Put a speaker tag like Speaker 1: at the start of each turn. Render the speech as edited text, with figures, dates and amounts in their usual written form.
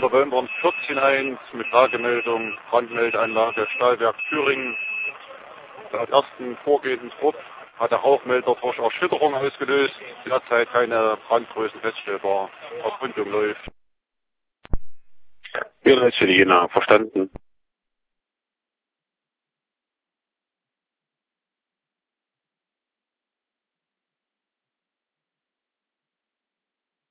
Speaker 1: Wölnborn 14.1 mit Lagemeldung, Brandmeldeanlage Stahlwerk Thüringen. Laut ersten Vorgehensrupp hat der Rauchmelder durch Erschütterung ausgelöst. Derzeit keine Brandgrößen feststellbar. Erkundung läuft.
Speaker 2: Ja, Jena, verstanden.